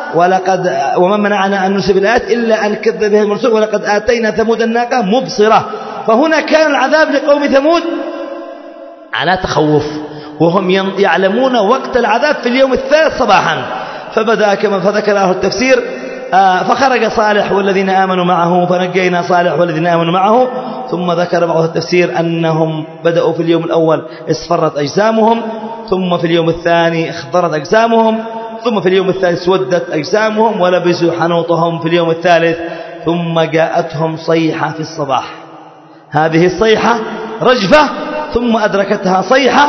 B: ومن منعنا أن نرسل بالآيات إلا أن كذب بها المرسل ولقد آتينا ثمود الناقة مبصرة. فهنا كان العذاب لقوم ثمود على تخوف وهم يعلمون وقت العذاب في اليوم الثالث صباحا. فبدأ كما فذكر أهل التفسير فخرج صالح والذين آمنوا معه فنجينا صالح والذين آمنوا معه. ثم ذكر بعض التفسير أنهم بدأوا في اليوم الأول اصفرت أجسامهم، ثم في اليوم الثاني اخضرت أجسامهم، ثم في اليوم الثالث سودت أجسامهم ولبسوا حنوطهم في اليوم الثالث. ثم جاءتهم صيحة في الصباح، هذه الصيحة رجفة ثم أدركتها صيحة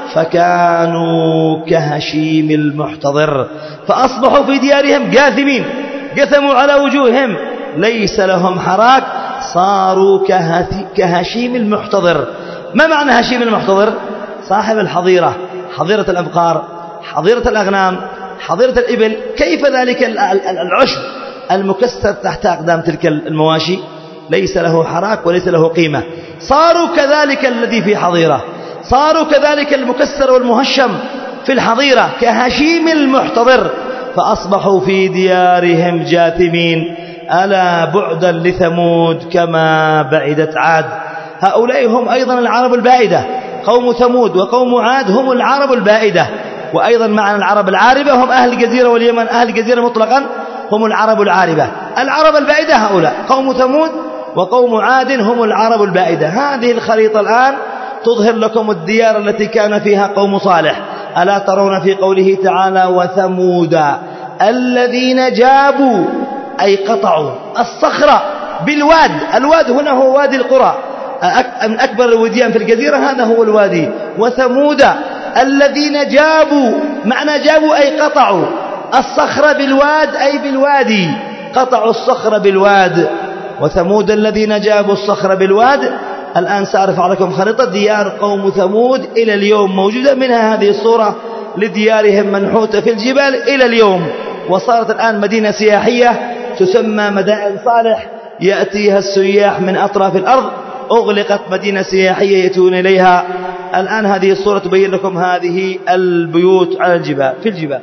B: فكانوا كهشيم المحتضر فأصبحوا في ديارهم جاثمين جثموا على وجوههم ليس لهم حراك صاروا كهشيم المحتضر. ما معنى هشيم المحتضر؟ صاحب الحظيرة، حظيرة الأبقار، حظيرة الأغنام، حظيرة الإبل. كيف ذلك العشب المكسر تحت أقدام تلك المواشي ليس له حراك وليس له قيمة. صاروا كذلك الذي في حظيرة، صاروا كذلك المكسر والمهشم في الحظيرة كهشيم المحتضر فأصبحوا في ديارهم جاثمين. ألا بعدا لثمود كما بعدت عاد. هؤلاء هم أيضا العرب البائدة، قوم ثمود وقوم عاد هم العرب البائدة. وأيضا معنى العرب العاربة هم أهل الجزيرة واليمن، أهل الجزيرة مطلقا هم العرب العاربة. العرب البائدة هؤلاء قوم ثمود وقوم عاد هم العرب البائدة. هذه الخريطة الآن تظهر لكم الديار التي كان فيها قوم صالح. ألا ترون في قوله تعالى وثمود الذين جابوا أي قطعوا الصخرة بالواد. الواد هنا هو وادي القرى من أكبر الوديان في الجزيرة، هذا هو الوادي. وثمود الذين جابوا، معنى جابوا أي قطعوا الصخرة بالواد أي بالوادي، قطعوا الصخرة بالواد. وثمود الذين جابوا الصخرة بالواد. الآن سأرفع لكم خريطة ديار قوم ثمود إلى اليوم موجودة، منها هذه الصورة لديارهم منحوتة في الجبال إلى اليوم، وصارت الآن مدينة سياحية تسمى مدائن صالح يأتيها السياح من أطراف الأرض. أغلقت مدينة سياحية يأتون إليها. الآن هذه الصورة تبين لكم هذه البيوت على الجبال في الجبال.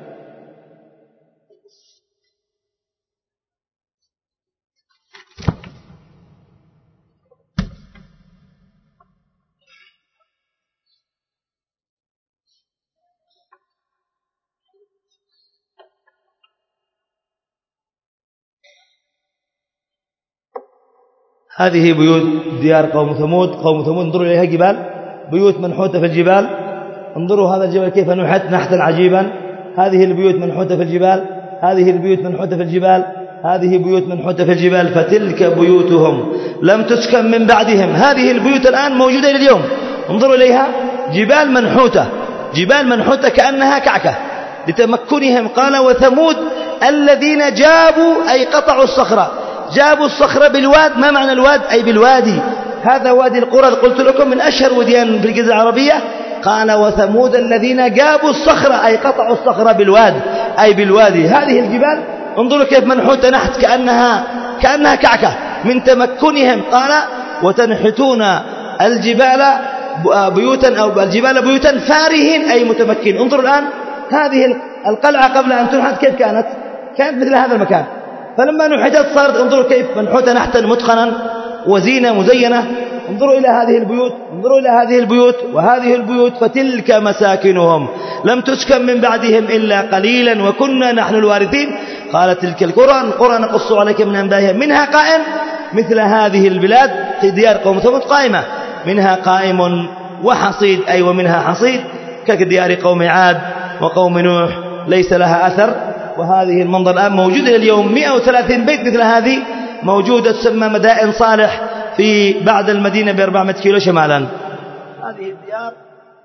B: هذه بيوت ديار قوم ثمود. قوم ثمود انظروا إليها جبال، بيوت منحوتة في الجبال. انظروا هذا الجبل كيف نحت نحتا عجيبا. هذه البيوت منحوتة في الجبال، هذه البيوت منحوتة في الجبال، هذه بيوت منحوتة في الجبال. فتلك بيوتهم لم تسكن من بعدهم. هذه البيوت الآن موجودة إلى اليوم. انظروا إليها جبال منحوتة، جبال منحوتة كأنها كعكة لتمكنهم. قال وثمود الذين جابوا أي قطعوا الصخرة. جابوا الصخرة بالواد. ما معنى الواد؟ أي بالوادي. هذا وادي القرى قلت لكم من أشهر وديان في الجزيرة العربية. قال وثمود الذين جابوا الصخرة أي قطعوا الصخرة بالواد أي بالوادي. هذه الجبال انظروا كيف منحوتة نحت كأنها كعكة من تمكنهم. قال وتنحتون الجبال بيوتا أو الجبال بيوتا فارهين أي متمكن. انظروا الآن هذه القلعة قبل أن تنحت كيف كانت مثل هذا المكان، فلما نحتت صارت انظروا كيف منحوتة نحتا متقنا وزينة مزينة. انظروا إلى هذه البيوت، انظروا إلى هذه البيوت وهذه البيوت. فتلك مساكنهم لم تسكن من بعدهم إلا قليلا وكنا نحن الوارثين. قال تلك القرى نقص عليك من أنبائها منها قائم. مثل هذه البلاد في ديار قوم ثمود قائمة، منها قائم وحصيد أي ومنها حصيد، كديار قوم عاد وقوم نوح ليس لها أثر. وهذه المنظر الآن موجودة اليوم 130 بيت مثل هذه موجودة تسمى مدائن صالح في بعد المدينة ب400 كيلو شمالا. هذه الديار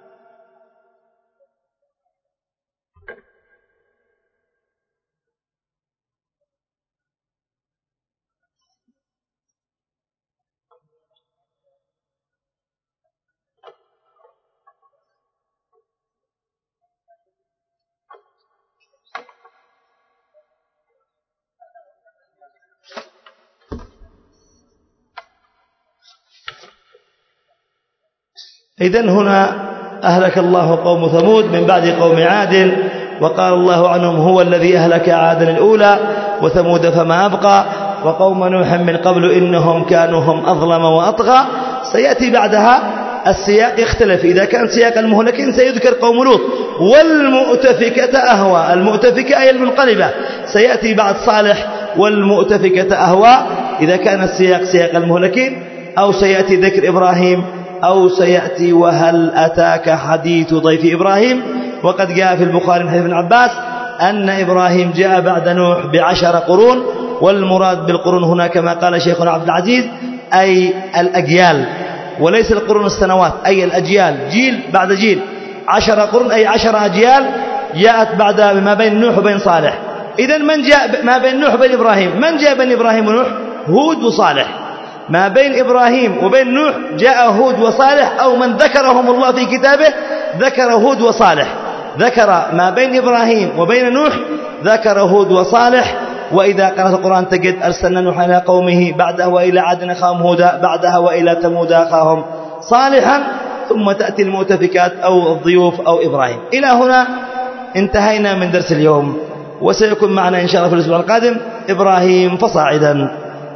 B: إذن هنا أهلك الله قوم ثمود من بعد قوم عاد. وقال الله عنهم هو الذي أهلك عادا الأولى وثمود فما أبقى وقوم نوح من قبل إنهم كانوا هم أظلم وأطغى. سيأتي بعدها السياق يختلف. إذا كان سياق المهلكين سيذكر قوم لوط والمؤتفكة أهوى. المؤتفكة أي المنقلبة. سيأتي بعد صالح والمؤتفكة أهوى إذا كان السياق سياق المهلكين، أو سيأتي ذكر إبراهيم، أو سيأتي وهل أتاك حديث ضيف إبراهيم. وقد جاء في البخاري من حديث ابن عباس أن إبراهيم جاء بعد نوح ب10 قرون. والمراد بالقرون هنا كما قال شيخنا عبد العزيز أي الأجيال، وليس القرون السنوات، أي الأجيال جيل بعد جيل. 10 قرون أي 10 أجيال جاءت بعد ما بين نوح وبين صالح. إذن من جاء ما بين نوح وبين إبراهيم؟ من جاء بين إبراهيم ونوح؟ هود وصالح. ما بين إبراهيم وبين نوح جاء هود وصالح، أو من ذكرهم الله في كتابه ذكر هود وصالح. ذكر ما بين إبراهيم وبين نوح ذكر هود وصالح. وإذا قرأت القرآن تجد أرسلنا نوحا إلى قومه بعده وإلى عاد أخاهم هودا بعدها وإلى ثمود أخاهم صالحا، ثم تأتي المؤتفكات أو الضيوف أو إبراهيم. إلى هنا انتهينا من درس اليوم، وسيكون معنا إن شاء الله في الأسبوع القادم إبراهيم فصاعدا،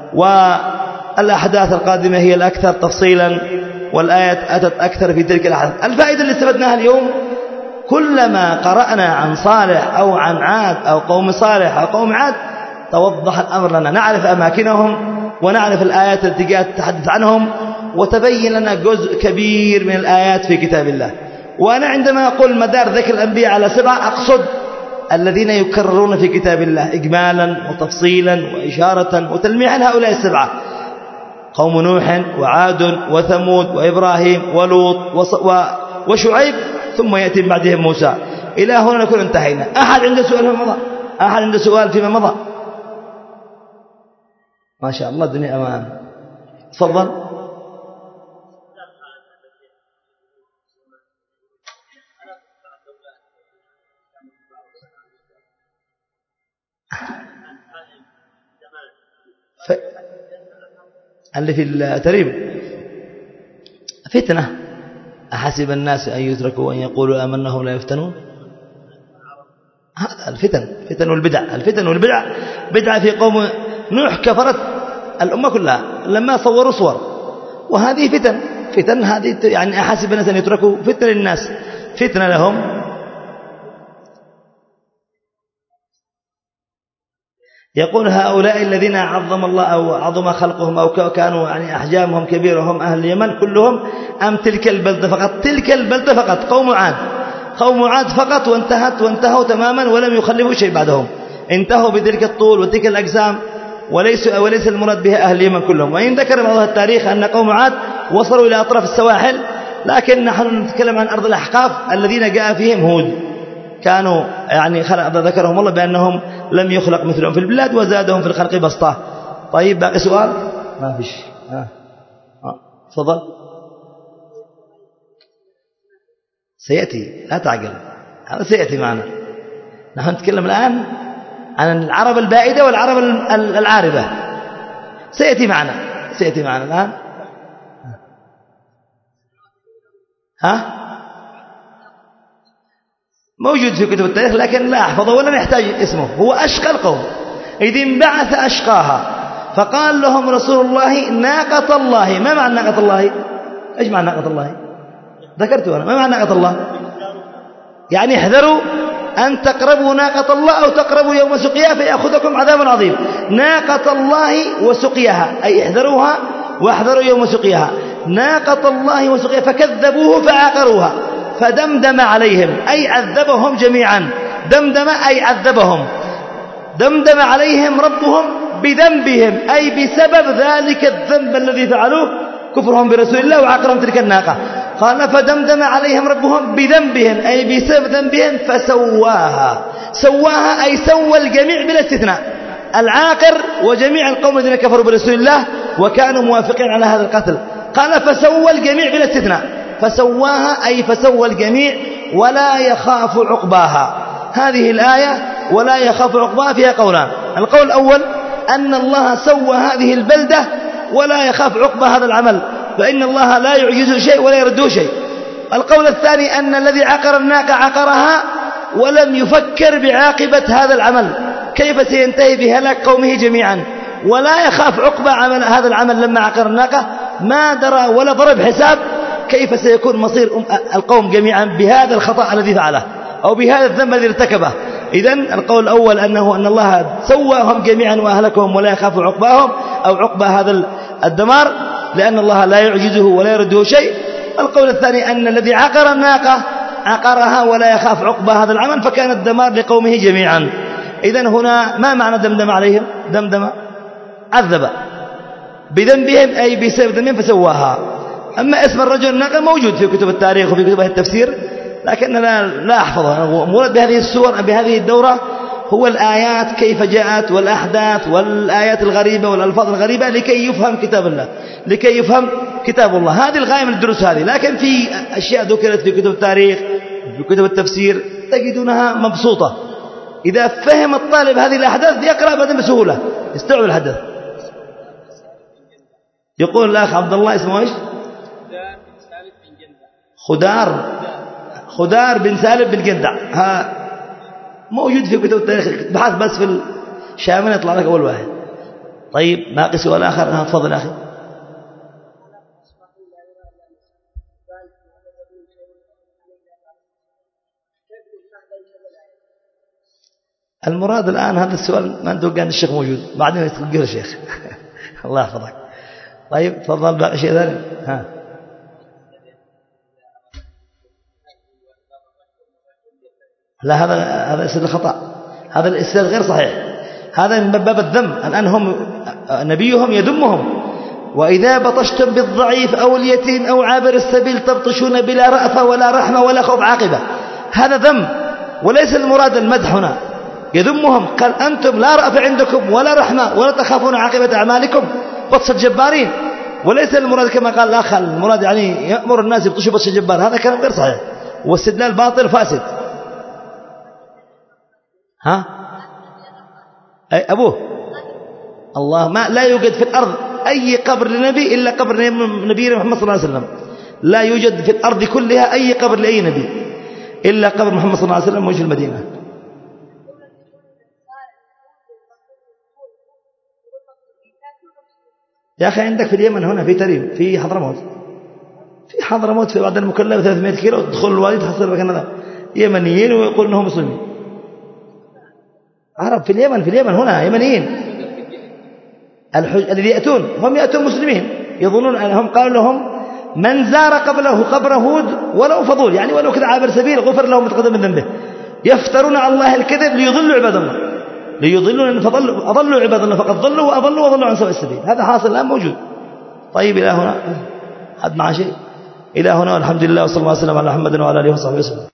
B: والأحداث القادمة هي الأكثر تفصيلا، والآيات أتت أكثر في تلك الأحداث. الفائدة اللي استفدناها اليوم كلما قرأنا عن صالح أو عن عاد أو قوم صالح أو قوم عاد توضح الأمر لنا، نعرف أماكنهم ونعرف الآيات التي جاءت تتحدث عنهم، وتبين لنا جزء كبير من الآيات في كتاب الله. وأنا عندما أقول مدار ذكر الأنبياء على 7 أقصد الذين يكررون في كتاب الله إجمالا وتفصيلا وإشارة وتلميحا، هؤلاء 7: قوم نوح وعاد وثمود وإبراهيم ولوط وشعيب، ثم يأتي بعدهم موسى. إلى هنا نكون انتهينا. أحد عنده سؤال فيما مضى؟ أحد عنده سؤال فيما مضى؟ ما شاء الله الدنيا أمان. تفضل. اللي في التريب فتنة. أحسب الناس أن يتركوا أن يقولوا آمنا وهم لا يفتنون. هذا الفتن والبدع. الفتن والبدع، بدعة في قوم نوح كفرت الأمة كلها لما صوروا صور، وهذه فتن هذه يعني أحسب الناس أن يتركوا فتنة للناس، فتنة لهم. يقول هؤلاء الذين عظم الله أو عظم خلقهم أو كانوا يعني أحجامهم كبيرة هم أهل اليمن كلهم، أم تلك البلدة فقط؟ تلك البلدة فقط، قوم عاد فقط، وانتهوا تماما ولم يخلفوا شيء بعدهم، انتهوا بتلك الطول وتلك الأجسام، وليس المراد بها أهل اليمن كلهم. وإن ذكر بعض التاريخ أن قوم عاد وصلوا إلى أطراف السواحل، لكن نحن نتكلم عن أرض الأحقاف الذين جاء فيهم هود، كانوا يعني ذكرهم الله بأنهم لم يخلق مثلهم في البلاد وزادهم في الخلق بسطة. طيب باقي سؤال؟ ما فيش. تفضل. سيأتي، لا تعجل، هذا سيأتي معنا. نحن نتكلم الآن عن العرب البائدة والعرب العاربة، سيأتي معنا الآن. موجود في كتب التاريخ لكن لا أحفظه ولم يحتاج اسمه. هو أشقى القوم، إذ انبعث أشقاها فقال لهم رسول الله ناقة الله. ما معنى ناقة الله؟ إيش معنى ناقة الله؟ ذكرته أنا. ما معنى ناقة الله؟ يعني احذروا أن تقربوا ناقة الله أو تقربوا يوم سقياها فيأخذكم عذاب عظيم. ناقة الله وسقياها، أي احذروها واحذروا يوم سقياها. ناقة الله وسقياها فكذبوه فعقروها فدمدم عليهم، أي عذبهم جميعا. دمدم أي عذبهم. دمدم عليهم ربهم بذنبهم، أي بسبب ذلك الذنب الذي فعلوه، كفرهم برسول الله وعقرهم تلك الناقة. قال فدمدم عليهم ربهم بذنبهم، أي بسبب ذنبهم فسواها. سواها أي سوى الجميع بلا استثناء، العاقر وجميع القوم الذين كفروا برسول الله وكانوا موافقين على هذا القتل. قال فسوى الجميع بلا استثناء. فسواها أي فسوى الجميع ولا يخاف عقباها. هذه الآية ولا يخاف عقباها فيها قولان. القول الأول أن الله سوى هذه البلدة ولا يخاف عقبى هذا العمل، فإن الله لا يعجزه شيء ولا يرده شيء. القول الثاني أن الذي عقر الناقة عقرها ولم يفكر بعاقبة هذا العمل، كيف سينتهي بهلاك قومه جميعا، ولا يخاف عقبى هذا العمل. لما عقر الناقة ما درى ولا ضرب حساب كيف سيكون مصير القوم جميعا بهذا الخطأ الذي فعله أو بهذا الذنب الذي ارتكبه. إذن القول الأول أن الله سواهم جميعا وأهلكهم ولا يخاف عقباهم أو عقبى هذا الدمار، لأن الله لا يعجزه ولا يرده شيء. القول الثاني أن الذي عقر الناقة عقرها ولا يخاف عقبى هذا العمل، فكان الدمار لقومه جميعا. إذن هنا ما معنى دمدم عليهم؟ دمدم عذب بذنبهم أي بسبب ذنبهم فسواها. أما اسم الرجل الناقة موجود في كتب التاريخ وفي كتب التفسير، لكن لا أحفظه. مراد بهذه السور بهذه الدورة هو الآيات كيف جاءت والأحداث والآيات الغريبة والألفاظ الغريبة لكي يفهم كتاب الله، لكي يفهم كتاب الله. هذه الغاية من الدروس هذه. لكن في أشياء ذكرت في كتب التاريخ في كتب التفسير تجدونها مبسوطة. إذا فهم الطالب هذه الأحداث يقرأ بعدين بسهولة، يستوعب الحدث. يقول الأخ عبد الله اسمه إيش؟ خدار بن سالم بن جندع. موجود في كتب التاريخ، بحث بس في الشامل يطلع لك أول واحد. طيب باقي سؤال آخر؟ تفضل أخي. المراد الآن هذا السؤال ما ندوق أن الشيخ موجود، بعدين يتقل الشيخ. الله يحفظك. طيب تفضل، باقي شيء ثاني؟ ها. لا، هذا استدلال خطأ، هذا الاستدلال غير صحيح، هذا من باب الذم. الآن هم نبيهم يذمهم: وإذا بطشتم بالضعيف أو اليتيم أو عابر السبيل تبطشون بلا رأفة ولا رحمة ولا خوف عاقبة. هذا ذم، وليس المراد المدح هنا. يذمهم، قال أنتم لا رأفة عندكم ولا رحمة ولا تخافون عاقبة أعمالكم، بطش الجبارين. وليس المراد كما قال الآخر، المراد يعني يأمر الناس يبطشوا بطش الجبار. هذا كلام غير صحيح واستدلال باطل فاسد. ها؟ أي أبوه الله، ما لا يوجد في الأرض أي قبر لنبي إلا قبر نبينا محمد صلى الله عليه وسلم. لا يوجد في الأرض كلها أي قبر لأي نبي إلا قبر محمد صلى الله عليه وسلم موجود في المدينة. يا أخي عندك في اليمن هنا في تريم، في حضرموت، في بعد المكلف 300 كيلو تدخل الوادي تحصل مكان هذا يمنيين ويقول إنهم مسلمين. عرب في اليمن هنا يمنيين الذي يأتون، هم يأتون مسلمين، يظنون أنهم قالوا لهم من زار قبله قبر هود ولو فضول، يعني ولو كذا عابر سبيل غفر له ما تقدم من ذنبه. يفترون على الله الكذب ليضلوا عباد الله، أضلوا عباد الله، فقد ضلوا وأضلوا عن سواء السبيل. هذا حاصل الآن موجود. طيب إلى هنا حد مع شيء؟ إلى هنا والحمد لله، وصلى الله وسلم على محمد وعلى آله وصحبه وسلم.